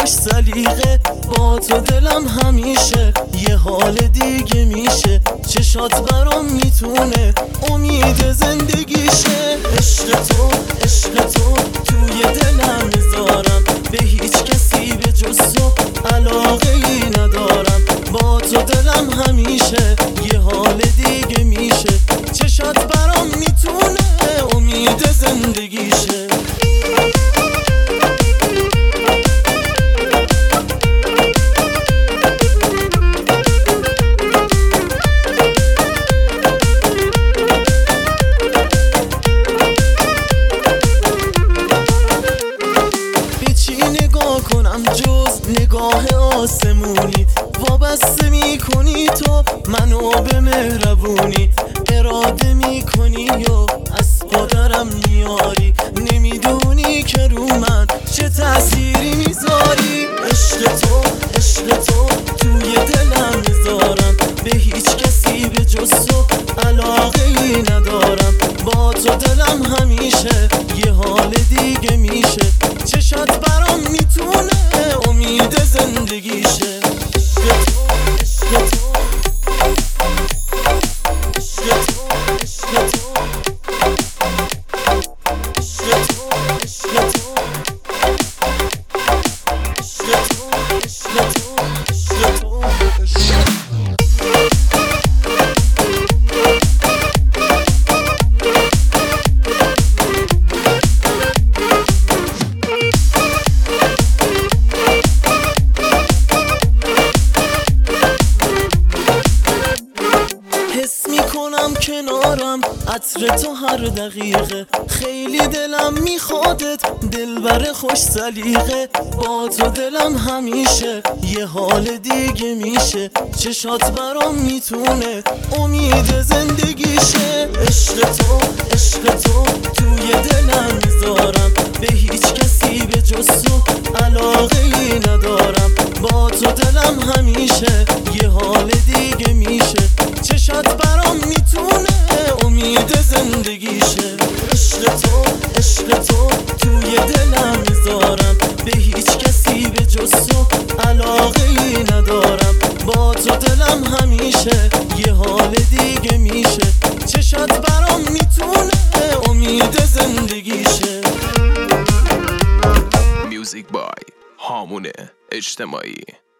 خوش سلیقه، با تو دلم همیشه یه حال دیگه میشه. چشات برام میتونه امید زندگیشه. عشق تو توی دلم میذارم، به هیچ کسی به جز تو علاقه ای ندارم. با تو دلم همیشه یه حال دیگه میشه. چشات برام میتونه امید زندگیشه. نگاه کنم جز نگاه آسمونی، وابسته میکنی تو منو به مهربونی. اراده میکنی و از پادرم میاری، نمیدونی که رو من چه تأثیری میذاری. عشق تو توی دلم میذارم، به هیچ کسی به جز تو علاقه ای ندارم. با تو دلم همیشه یه حال دیگه میشه. چشات برام میتونه امید زندگیشه. حس میکنم کنارم عطر تو هر دقیقه، خیلی دلم میخوادت دلبر خوش سلیقه. با تو دلم همیشه یه حال دیگه میشه. چشات برام میتونه امید زندگیشه. عشق تو توی دلم میذارم، به هیچ کسی به جز تو علاقه ای ندارم. با تو دلم همیشه یه حال دیگه میشه. چشات برام میتونه امید زندگیشه. عشق تو توی دلم میذارم، به هیچ کسی به جز تو علاقه ای ندارم. با تو دلم همیشه یه حال دیگه میشه. چشات برام میتونه امید زندگیشه. میوزیک بای هامون اجتماعی.